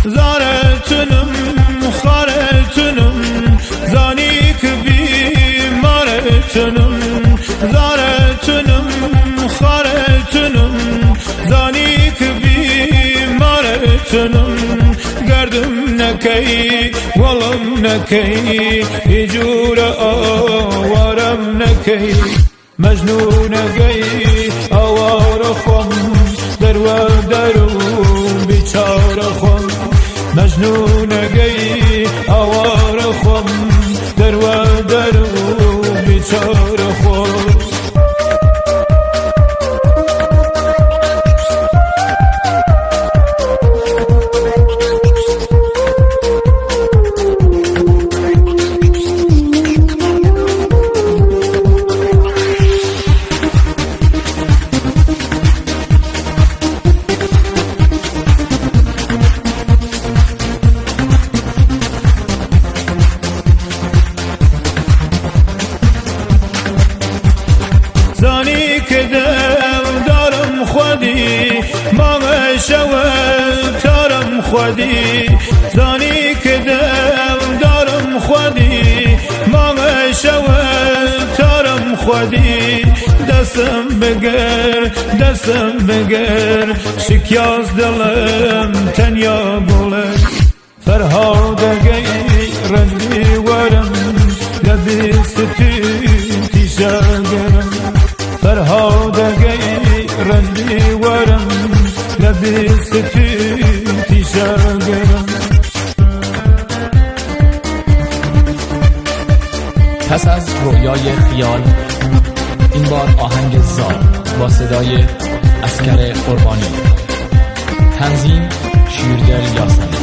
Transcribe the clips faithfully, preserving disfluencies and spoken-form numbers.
زارتنم خارتنم زانیک بیمارتنم زارتنم خارتنم زانیک بیمارتنم گردم نکی ولم نکی هجور آوارم نکی مجنون گی آوار خم در و درو بیچار خم مجنون گی آوار خم در و درو بیچار خم زانی که دل دارم خودی مام شود تارم خودی زانی که دل دارم خودی مام شود تارم خودی دستم بگر دستم بگر شکیاز دلم تنیا بوله فرهادگی رنجی ورم لبی ستین تیشاگرم فرهادگی رنجی ورم لبی ستین تیشاگرم. پس از رویای خیال این بار آهنگ زار با صدای اسکر قربانی، تنظیم شیردل یاسمی.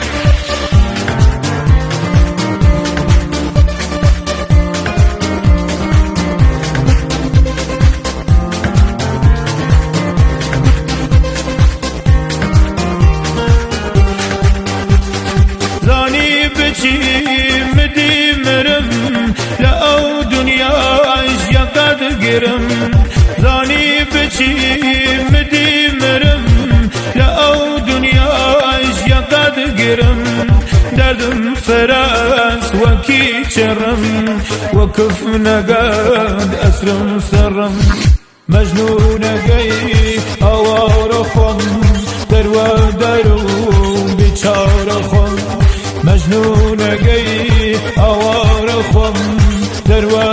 زانی بچی مدی مرم لأو دنیاش یقد گرم زانی بچی مدی مرم لأو دنیاش یقد گرم دردم فراس وکی چرم وکف نگاد اسرم سرم مجنون گی آوار خم در و درو بیچار خم مجنون گی آوار خم در و